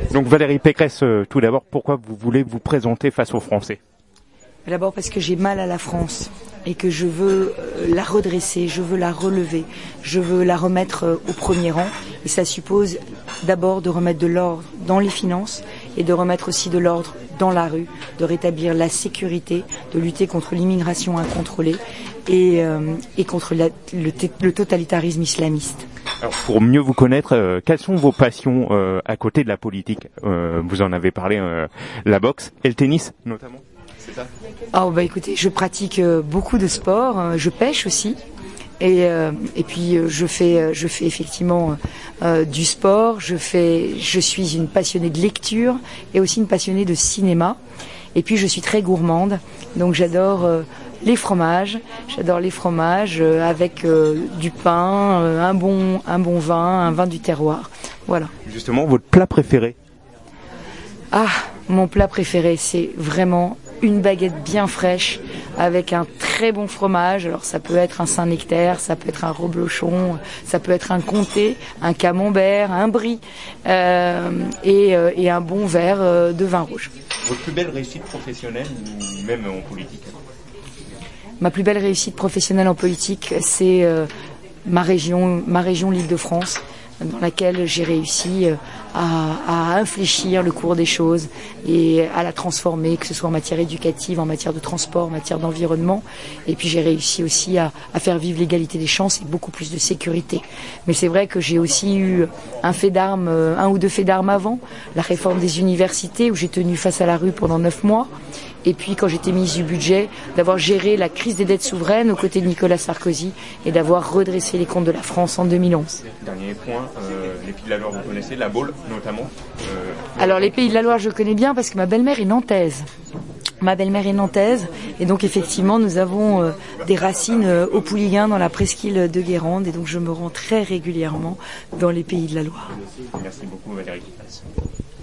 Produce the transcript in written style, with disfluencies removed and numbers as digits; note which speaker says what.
Speaker 1: Donc Valérie Pécresse, tout d'abord, pourquoi vous voulez vous présenter face aux Français?
Speaker 2: D'abord parce que j'ai mal à la France et que je veux la redresser, je veux la relever, je veux la remettre au premier rang. Et ça suppose d'abord de remettre de l'ordre dans les finances et de remettre aussi de l'ordre dans la rue, de rétablir la sécurité, de lutter contre l'immigration incontrôlée et contre le totalitarisme islamiste.
Speaker 1: Alors, pour mieux vous connaître, quelles sont vos passions à côté de la politique? Vous en avez parlé, la boxe et le tennis notamment. C'est ça?
Speaker 2: Oh bah écoutez, je pratique beaucoup de sport, je pêche aussi. Et puis je fais effectivement du sport. Je suis une passionnée de lecture et aussi une passionnée de cinéma. Et puis je suis très gourmande, donc j'adore les fromages. J'adore les fromages avec du pain, un bon vin, un vin du terroir. Voilà.
Speaker 1: Justement, votre plat préféré?
Speaker 2: Ah, mon plat préféré, c'est vraiment une baguette bien fraîche avec un très bon fromage. Alors ça peut être un Saint-Nectaire, ça peut être un reblochon, ça peut être un comté, un camembert, un brie et un bon verre de vin rouge.
Speaker 1: Votre plus belle réussite professionnelle ou même en politique?
Speaker 2: Ma plus belle réussite professionnelle en politique, c'est ma région l'Île-de-France, dans laquelle j'ai réussi à infléchir le cours des choses et à la transformer, que ce soit en matière éducative, en matière de transport, en matière d'environnement. Et puis j'ai réussi aussi à faire vivre l'égalité des chances et beaucoup plus de sécurité. Mais c'est vrai que j'ai aussi eu un ou deux faits d'armes avant, la réforme des universités où j'ai tenu face à la rue pendant 9 mois. Et puis quand j'étais ministre du budget, d'avoir géré la crise des dettes souveraines aux côtés de Nicolas Sarkozy et d'avoir redressé les comptes de la France en 2011.
Speaker 1: Dernier point, les Pays de la Loire, vous connaissez, la Baule notamment.
Speaker 2: Alors les Pays de la Loire, je connais bien parce que ma belle-mère est nantaise. Et donc effectivement nous avons des racines au Pouliguen dans la presqu'île de Guérande et donc je me rends très régulièrement dans les Pays de la Loire.
Speaker 1: Merci beaucoup Valérie.